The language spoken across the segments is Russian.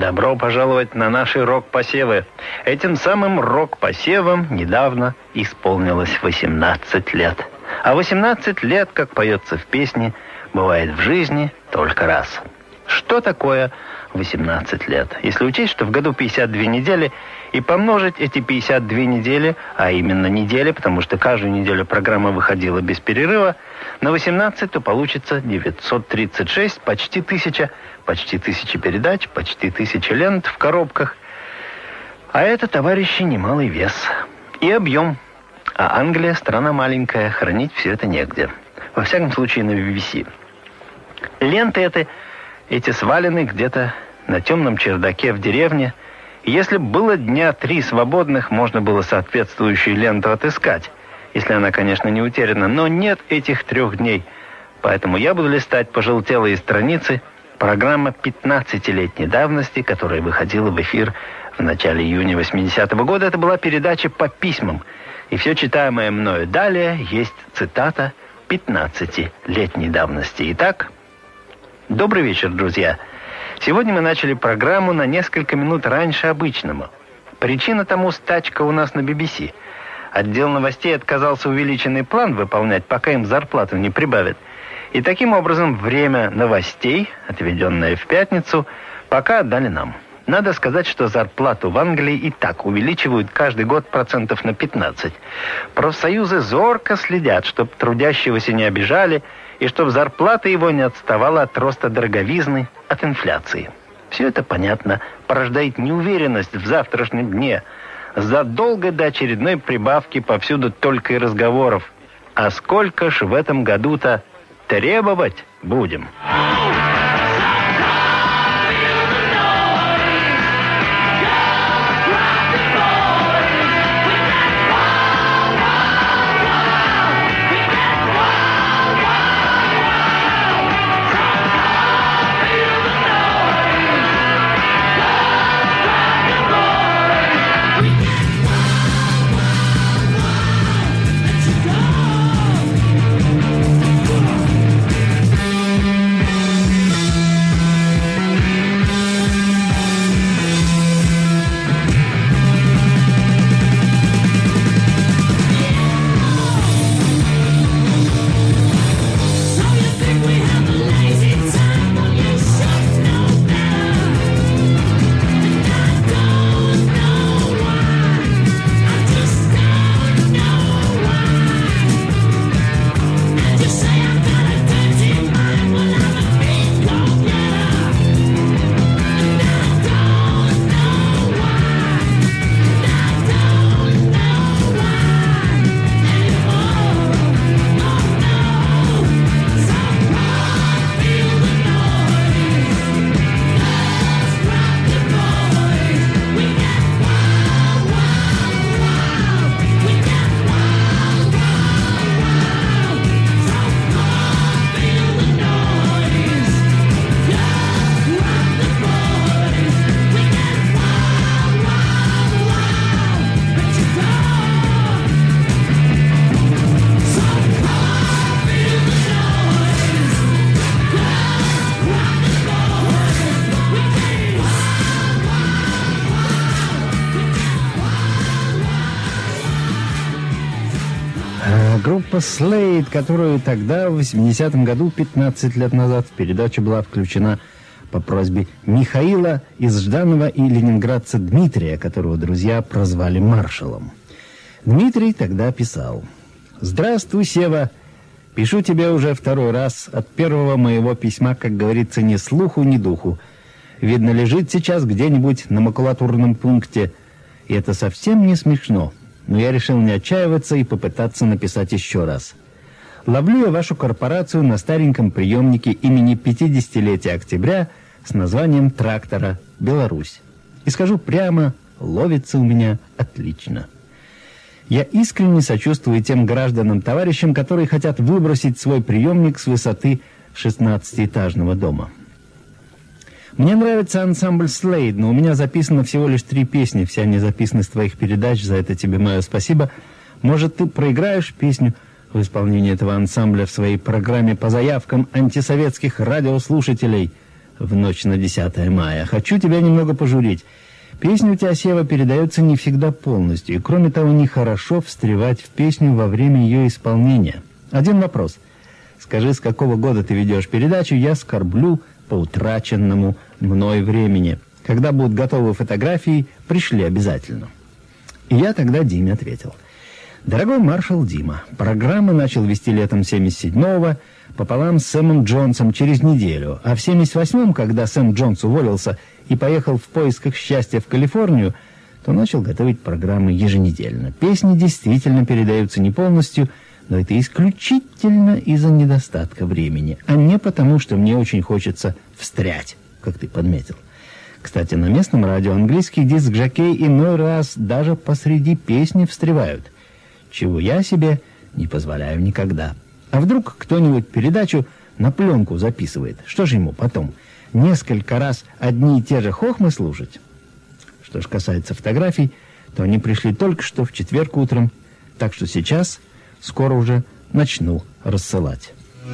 Добро пожаловать на наши рок-посевы. Этим самым рок-посевам недавно исполнилось 18 лет. А 18 лет, как поется в песне, бывает в жизни только раз. Что такое 18 лет? Если учесть, что в году 52 недели, и помножить эти 52 недели, а именно недели, потому что каждую неделю программа выходила без перерыва, на 18, то получится 936, почти 1000 передач, почти 1000 лент в коробках. А это, товарищи, немалый вес. И объем. А Англия, страна маленькая, хранить все это негде. Во всяком случае, на BBC. Ленты эти свалены где-то на темном чердаке в деревне. И если бы было дня 3 свободных, можно было соответствующую ленту отыскать. Если она, конечно, не утеряна. Но нет этих 3 дней. Поэтому я буду листать пожелтелые страницы. Программа 15-летней давности, которая выходила в эфир в начале июня 80-го года, это была передача по письмам. И все читаемое мною далее есть цитата 15-летней давности. Итак, добрый вечер, друзья. Сегодня мы начали программу на несколько минут раньше обычного. Причина тому стачка у нас на BBC. Отдел новостей отказался увеличенный план выполнять, пока им зарплату не прибавят. И таким образом время новостей, отведенное в пятницу, пока отдали нам. Надо сказать, что зарплату в Англии и так увеличивают каждый год процентов на 15. Профсоюзы зорко следят, чтобы трудящегося не обижали, и чтобы зарплата его не отставала от роста дороговизны, от инфляции. Все это, понятно, порождает неуверенность в завтрашнем дне. Задолго до очередной прибавки повсюду только и разговоров. А сколько ж в этом году-то требовать будем? Группа Slade, которую тогда, в 80-м году, 15 лет назад, в передачу была включена по просьбе Михаила из Жданова и ленинградца Дмитрия, которого друзья прозвали маршалом. Дмитрий тогда писал: «Здравствуй, Сева. Пишу тебе уже 2-й раз. От первого моего письма, как говорится, ни слуху, ни духу. Видно, лежит сейчас где-нибудь на макулатурном пункте. И это совсем не смешно. Но я решил не отчаиваться и попытаться написать еще раз. Ловлю я вашу корпорацию на стареньком приемнике имени 50-летия октября с названием «Трактора. Беларусь». И скажу прямо, ловится у меня отлично. Я искренне сочувствую тем гражданам-товарищам, которые хотят выбросить свой приемник с высоты 16-этажного дома. Мне нравится ансамбль Slade, но у меня записано всего лишь 3 песни. Все они записаны с твоих передач, за это тебе мое спасибо. Может, ты проиграешь песню в исполнении этого ансамбля в своей программе по заявкам антисоветских радиослушателей? в ночь на 10 мая. Хочу тебя немного пожурить. Песня у тебя, Сева, передается не всегда полностью. И, кроме того, нехорошо встревать в песню во время ее исполнения. Один вопрос. Скажи, с какого года ты ведешь передачу? Я скорблю по утраченному мной времени. Когда будут готовы фотографии, пришли обязательно. И я тогда Диме ответил. Дорогой маршал Дима, программы начал вести летом 77-го, пополам с Сэмом Джонсом через неделю. А в 78-м, когда Сэм Джонс уволился и поехал в поисках счастья в Калифорнию, то начал готовить программы еженедельно. Песни действительно передаются не полностью, но это исключительно из-за недостатка времени, а не потому, что мне очень хочется встрять, как ты подметил. Кстати, на местном радио английский диск-жокей иной раз даже посреди песни встревают, чего я себе не позволяю никогда. А вдруг кто-нибудь передачу на пленку записывает? Что же ему потом? Несколько раз одни и те же хохмы слушать? Что ж касается фотографий, то они пришли только что в четверг утром, так что сейчас скоро уже начну рассылать.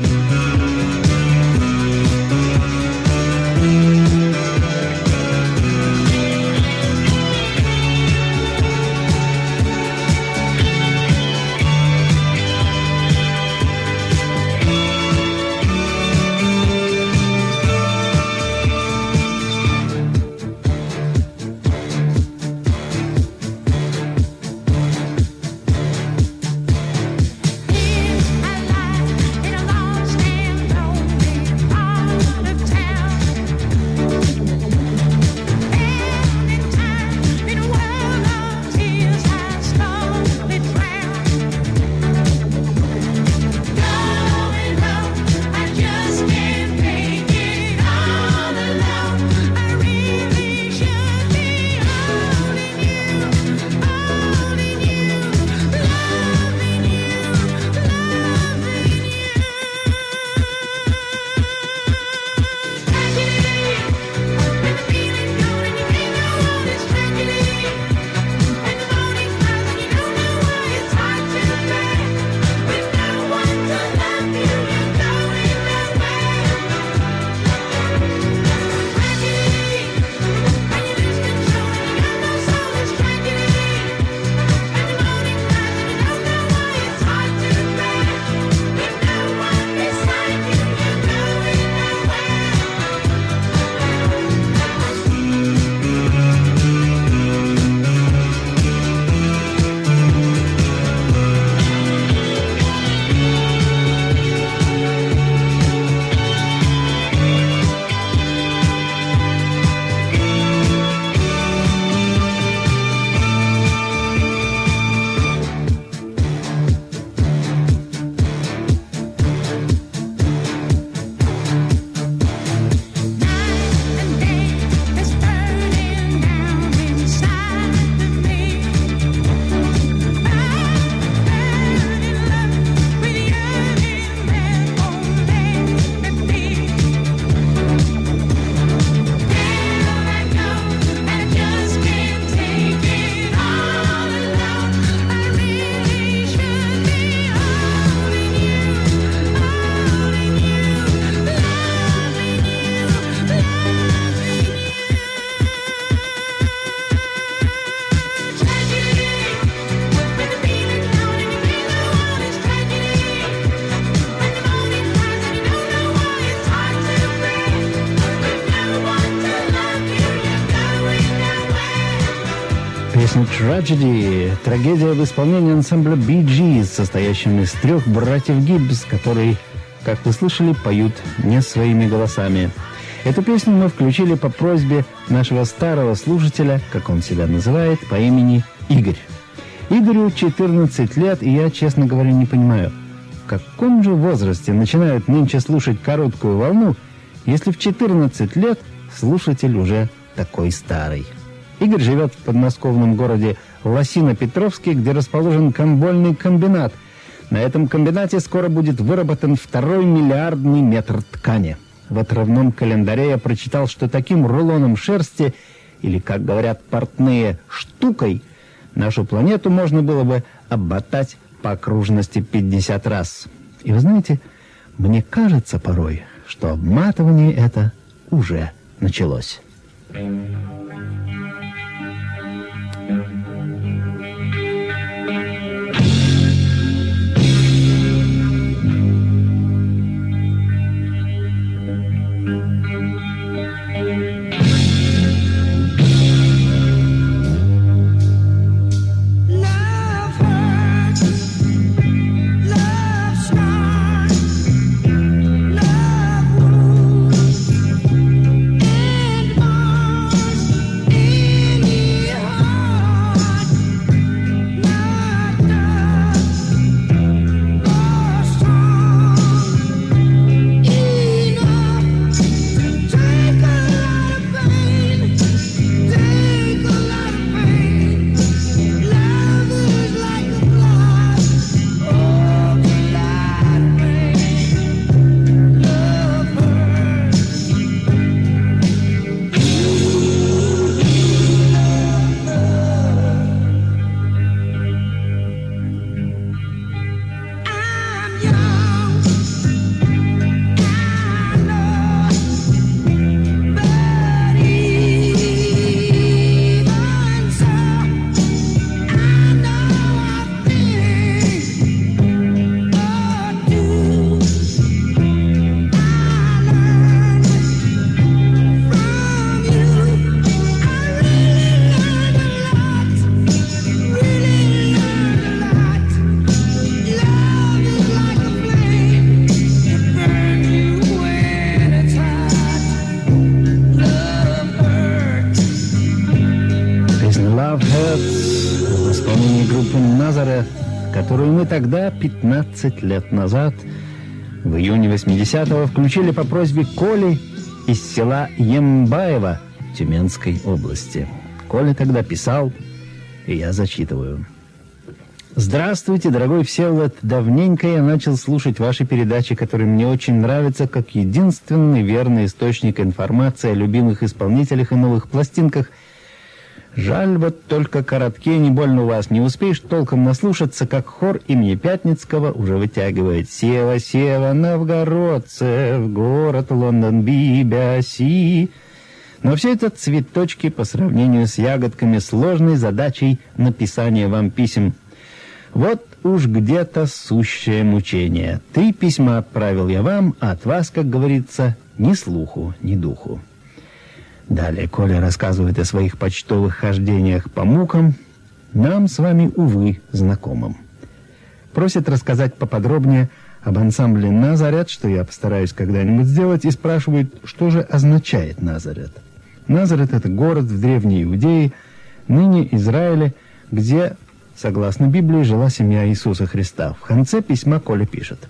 Песня «Tragedy» — трагедия в исполнении ансамбля Bee Gees, состоящим из 3 братьев Гиббс, которые, как вы слышали, поют не своими голосами. Эту песню мы включили по просьбе нашего старого слушателя, как он себя называет, по имени Игорь. Игорю 14 лет, и я, честно говоря, не понимаю, в каком же возрасте начинают нынче слушать короткую волну, если в 14 лет слушатель уже такой старый. Игорь живет в подмосковном городе Лосино-Петровске, где расположен комбольный комбинат. На этом комбинате скоро будет выработан 2-й миллиардный метр ткани. В отрывном календаре я прочитал, что таким рулоном шерсти, или, как говорят портные, штукой, нашу планету можно было бы обмотать по окружности 50 раз. И вы знаете, мне кажется порой, что обматывание это уже началось. В исполнении группы «Назарет», которую мы тогда, 15 лет назад, в июне 80-го, включили по просьбе Коли из села Ембаево Тюменской области. Коля тогда писал, и я зачитываю. «Здравствуйте, дорогой Всеволод. Давненько я начал слушать ваши передачи, которые мне очень нравятся, как единственный верный источник информации о любимых исполнителях и новых пластинках. Жаль, вот только коротке, не больно у вас. Не успеешь толком наслушаться, как хор имени Пятницкого уже вытягивает «Сева, Сева, новгородцы, в город Лондон, Бибиаси». Но все это цветочки по сравнению с ягодками, сложной задачей написания вам писем. Вот уж где-то сущее мучение. 3 письма отправил я вам, а от вас, как говорится, ни слуху, ни духу». Далее Коля рассказывает о своих почтовых хождениях по мукам, нам с вами, увы, знакомым. Просит рассказать поподробнее об ансамбле «Назарет», что я постараюсь когда-нибудь сделать, и спрашивает, что же означает «Назарет». Назарет — это город в Древней Иудее, ныне Израиле, где, согласно Библии, жила семья Иисуса Христа. В конце письма Коля пишет: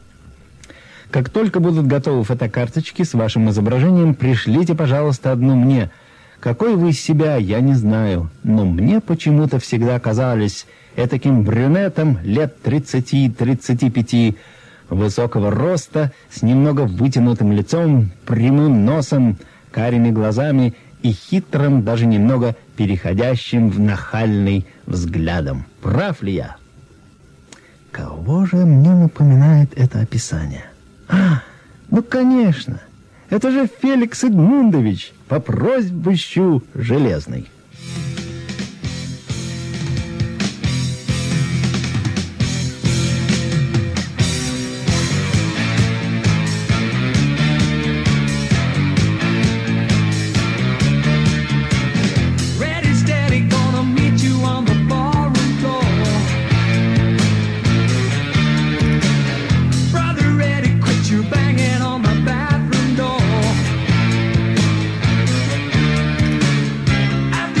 «Как только будут готовы фотокарточки с вашим изображением, пришлите, пожалуйста, одну мне. Какой вы из себя, я не знаю, но мне почему-то всегда казались этаким брюнетом лет 30-35, высокого роста, с немного вытянутым лицом, прямым носом, карими глазами и хитрым, даже немного переходящим в нахальный взглядом. Прав ли я?» Кого же мне напоминает это описание? Ну, конечно, это же Феликс Эдмундович по прозвищу Железный. I'm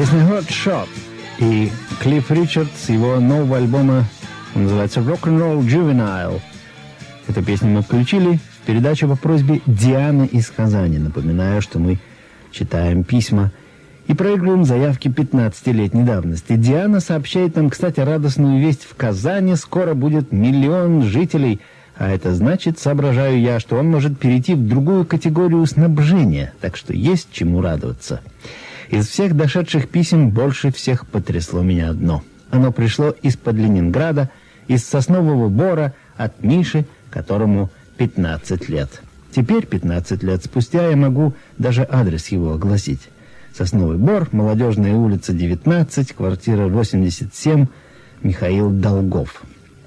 Песня Hot Shot и Клифф Ричард с его нового альбома, он называется Rock'n'Roll Juvenile. Эту песню мы включили в передачу по просьбе Дианы из Казани. Напоминаю, что мы читаем письма и проигрываем заявки 15-летней давности. Диана сообщает нам, кстати, радостную весть. В Казани скоро будет 1 миллион жителей, а это значит, соображаю я, что он может перейти в другую категорию снабжения, так что есть чему радоваться. Из всех дошедших писем больше всех потрясло меня одно. Оно пришло из-под Ленинграда, из Соснового Бора, от Миши, которому 15 лет. Теперь, 15 лет спустя, я могу даже адрес его огласить. Сосновый Бор, Молодежная улица, 19, квартира 87, Михаил Долгов.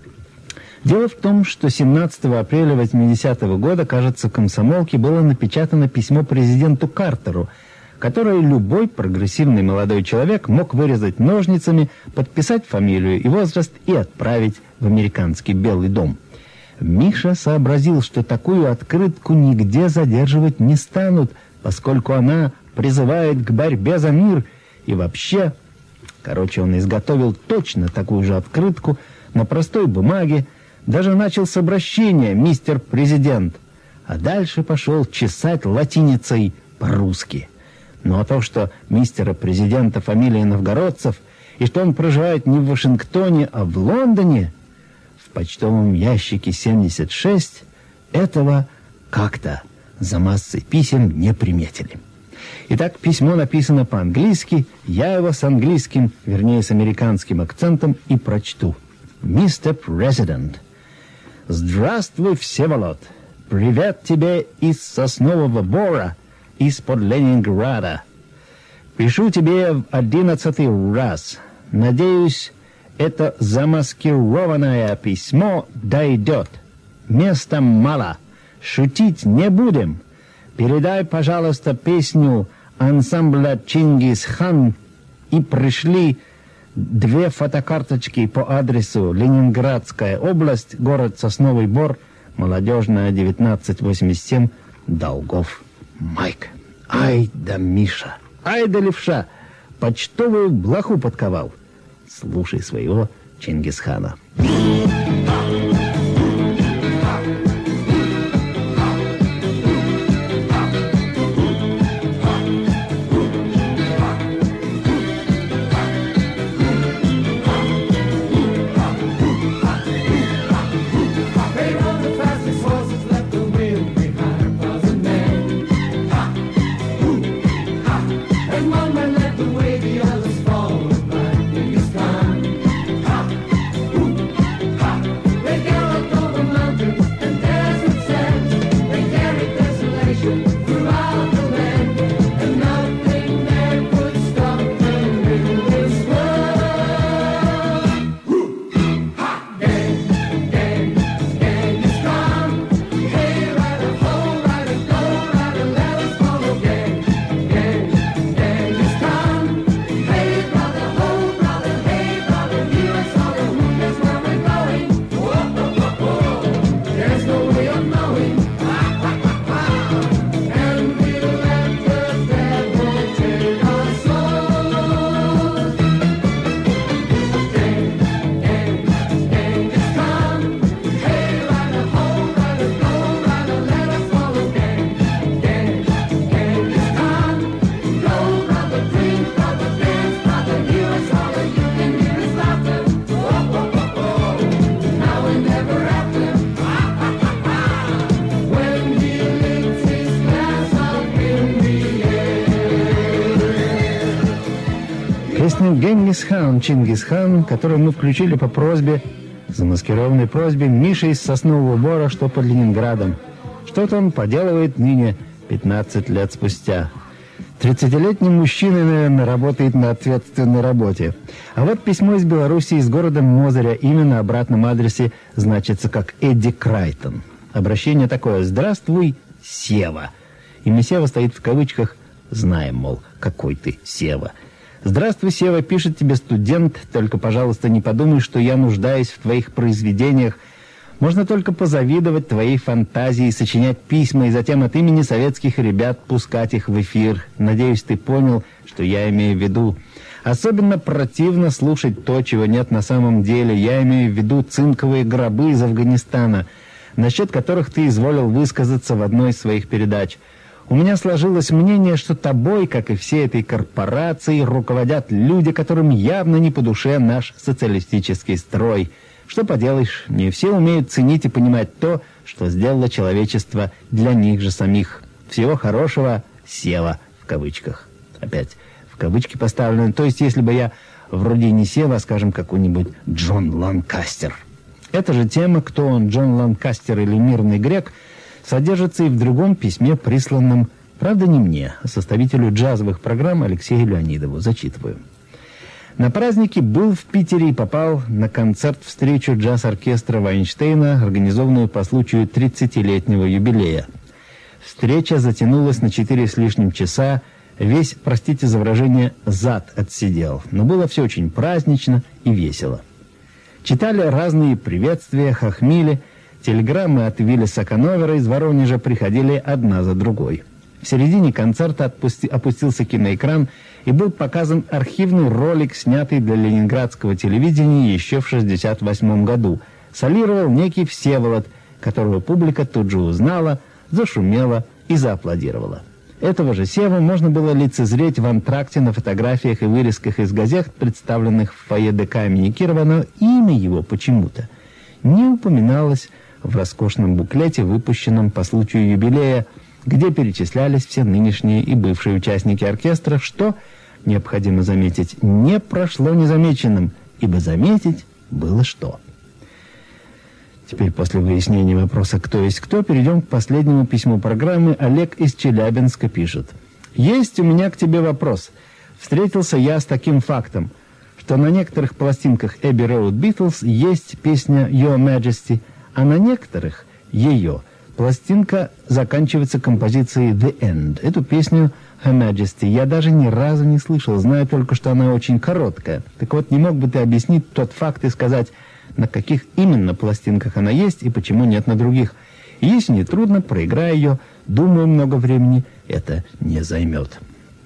Дело в том, что 17 апреля 80-го года, кажется, в «Комсомолке» было напечатано письмо президенту Картеру, которое любой прогрессивный молодой человек мог вырезать ножницами, подписать фамилию и возраст и отправить в американский Белый дом. Миша сообразил, что такую открытку нигде задерживать не станут, поскольку она призывает к борьбе за мир. И вообще, он изготовил точно такую же открытку на простой бумаге, даже начал с обращения «Мистер Президент», а дальше пошел чесать латиницей по-русски. Ну а то, что мистера Президента фамилия Новгородцев, и что он проживает не в Вашингтоне, а в Лондоне, в почтовом ящике 76, этого как-то за массой писем не приметили. Итак, письмо написано по-английски, я его с английским, вернее, с американским акцентом и прочту. «Мистер Президент, здравствуй, Всеволод! Привет тебе из Соснового Бора, из-под Ленинграда. Пишу тебе в 11-й раз. Надеюсь, это замаскированное письмо дойдет. Места мало. Шутить не будем. Передай, пожалуйста, песню ансамбля «Чингисхан» и пришли 2 фотокарточки по адресу Ленинградская область, город Сосновый Бор, Молодежная, 1987, Долгов. Майк. Ай да Миша, ай да левша, почтовую блоху подковал. Слушай своего Чингисхана. Песню «Генгисхан», «Чингисхан», которую мы включили по просьбе, замаскированной просьбе Миши из Соснового Бора, что под Ленинградом. Что-то он поделывает ныне, 15 лет спустя. 30-летний мужчина, наверное, работает на ответственной работе. А вот письмо из Беларуси, из города Мозыря. Имя на обратном адресе значится как Эдди Крайтон. Обращение такое: «Здравствуй, Сева». Имя Сева стоит в кавычках, знаем, мол, какой ты Сева. «Здравствуй, Сева, пишет тебе студент, только, пожалуйста, не подумай, что я нуждаюсь в твоих произведениях. Можно только позавидовать твоей фантазии, сочинять письма и затем от имени советских ребят пускать их в эфир. Надеюсь, ты понял, что я имею в виду. Особенно противно слушать то, чего нет на самом деле. Я имею в виду цинковые гробы из Афганистана, насчет которых ты изволил высказаться в одной из своих передач. У меня сложилось мнение, что тобой, как и всей этой корпорацией, руководят люди, которым явно не по душе наш социалистический строй. Что поделаешь, не все умеют ценить и понимать то, что сделало человечество для них же самих. Всего хорошего, Сева, в кавычках. Опять в кавычки поставлены. То есть, если бы я вроде не Сева, а, скажем, какой-нибудь Джон Ланкастер. Эта же тема, кто он, Джон Ланкастер или мирный грек, содержится и в другом письме, присланном, правда, не мне, а составителю джазовых программ Алексею Леонидову. Зачитываю. На празднике был в Питере и попал на концерт-встречу джаз-оркестра Вайнштейна, организованную по случаю 30-летнего юбилея. Встреча затянулась на 4 с лишним часа, весь, простите за выражение, зад отсидел. Но было все очень празднично и весело. Читали разные приветствия, хохмили, телеграммы от Виллиса Коновера из Воронежа приходили одна за другой. В середине концерта опустился киноэкран и был показан архивный ролик, снятый для ленинградского телевидения еще в 1968 году. Солировал некий Всеволод, которого публика тут же узнала, зашумела и зааплодировала. Этого же Севу можно было лицезреть в антракте на фотографиях и вырезках из газет, представленных в фойе ДК имени Кирова, но имя его почему-то не упоминалось в роскошном буклете, выпущенном по случаю юбилея, где перечислялись все нынешние и бывшие участники оркестра, что, необходимо заметить, не прошло незамеченным, ибо заметить было что. Теперь, после выяснения вопроса «Кто есть кто», перейдем к последнему письму программы. Олег из Челябинска пишет. «Есть у меня к тебе вопрос. Встретился я с таким фактом, что на некоторых пластинках Abbey Road Beatles есть песня Your Majesty, а на некоторых ее пластинка заканчивается композицией The End. Эту песню Her Majesty я даже ни разу не слышал, знаю только, что она очень короткая. Так вот, не мог бы ты объяснить тот факт и сказать, на каких именно пластинках она есть и почему нет на других? И если не трудно, проиграй ее. Думаю, много времени это не займет».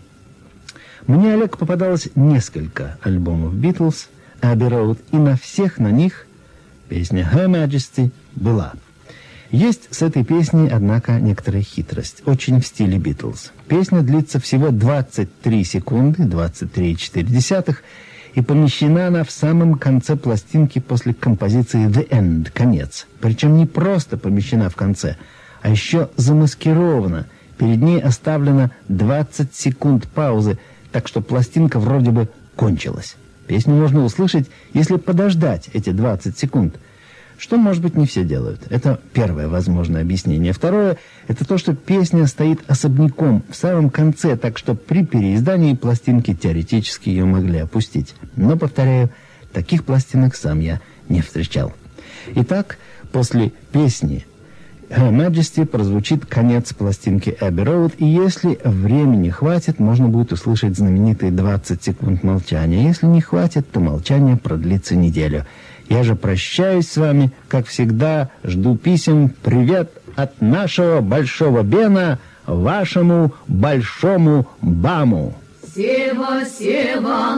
Мне, Олег, попадалось несколько альбомов Beatles, Abbey Road, и на всех на них песня Her Majesty была. Есть с этой песней, однако, некоторая хитрость, очень в стиле Beatles. Песня длится всего 23 секунды, 23,4, и помещена она в самом конце пластинки после композиции The End, конец. Причем не просто помещена в конце, а еще замаскирована. Перед ней оставлено 20 секунд паузы, так что пластинка вроде бы кончилась. Песню можно услышать, если подождать эти 20 секунд. Что, может быть, не все делают. Это первое возможное объяснение. Второе – это то, что песня стоит особняком в самом конце, так что при переиздании пластинки теоретически ее могли опустить. Но, повторяю, таких пластинок сам я не встречал. Итак, после песни Her Majesty прозвучит конец пластинки Abbey Road, и если времени хватит, можно будет услышать знаменитые 20 секунд молчания. Если не хватит, то молчание продлится неделю. Я же прощаюсь с вами, как всегда, жду писем. Привет от нашего Большого Бена вашему Большому Баму. Сева, Сева,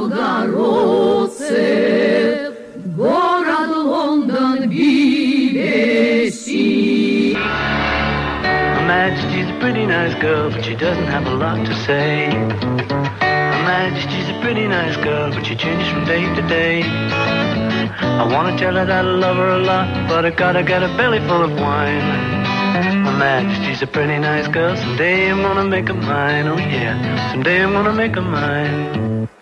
новгородцы, город Лондон, BBC. Her Majesty's a pretty nice girl, but she doesn't have a lot to say. Her Majesty's a pretty nice girl, but she changes from day to day. I wanna tell her that I love her a lot, but I gotta get a belly full of wine. Her Majesty's a pretty nice girl, someday I'm gonna make her mine, oh yeah, someday I'm gonna make her mine.